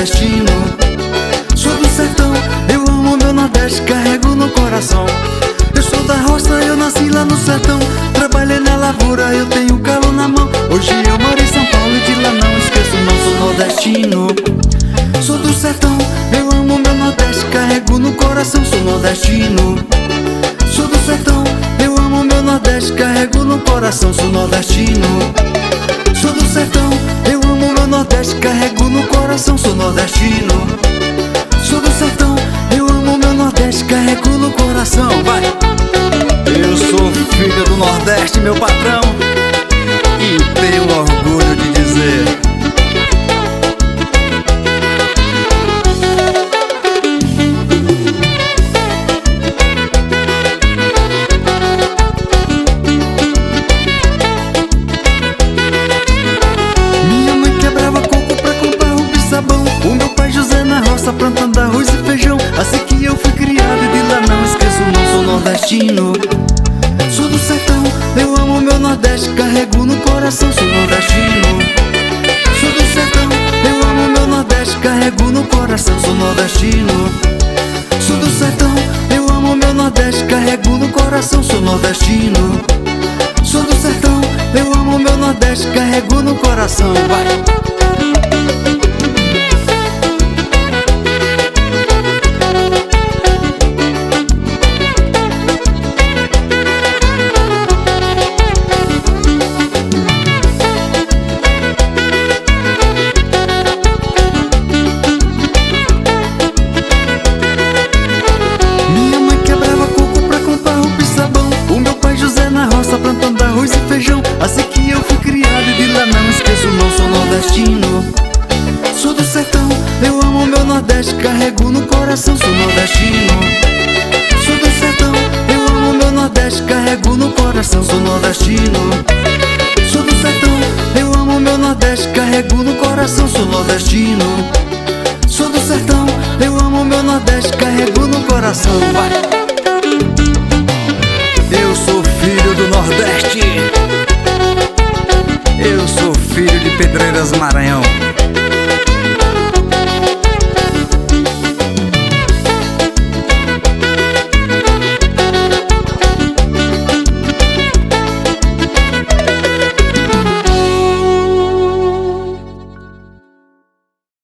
nordestino. Sou do sertão, eu amo meu Nordeste, carrego no coração. Eu sou da roça, eu nasci lá no sertão. Trabalhei na lavoura, eu tenho calo na mão. Hoje eu moro em São Paulo e de lá não esqueço não, sou nordestino. Sou do sertão, eu amo meu Nordeste, carrego no coração, sou nordestino. Sou do sertão, eu amo meu Nordeste, carrego no coração, sou nordestino. Sou do sertão, eu amo meu Nordeste, carrego no coração, sou nordestino. Sou do sertão, eu amo meu Nordeste, carrego no coração, vai! Eu sou filho do Nordeste, meu patrão, e tenho orgulho de dizer: minha mãe quebrava coco pra comprar roupa e sabão. O meu pai José na roça plantando arroz e feijão. Assim que eu fui criado e de lá não esqueço não, sou nordestino. Sou do sertão, eu amo meu Nordeste, carrego no coração, sou nordestino. Sou do sertão, eu amo meu Nordeste, carrego no coração, sou nordestino. Sou do sertão, eu amo meu Nordeste, carrego no coração, sou nordestino. Sou do sertão, eu amo meu Nordeste, carrego no coração, vai! Plantando arroz e feijão. Assim que eu fui criado e de lá não esqueço não, sou nordestino. Sou do sertão, eu amo meu Nordeste, carrego no coração, sou nordestino. Sou do sertão, eu amo meu Nordeste, carrego no coração, sou nordestino. Sou do sertão, eu amo meu Nordeste, carrego no coração, sou nordestino. Sou do sertão, eu amo meu Nordeste, carrego no coração, vai! Eu sou filho do Nordeste, eu sou filho de Pedreiras, Maranhão.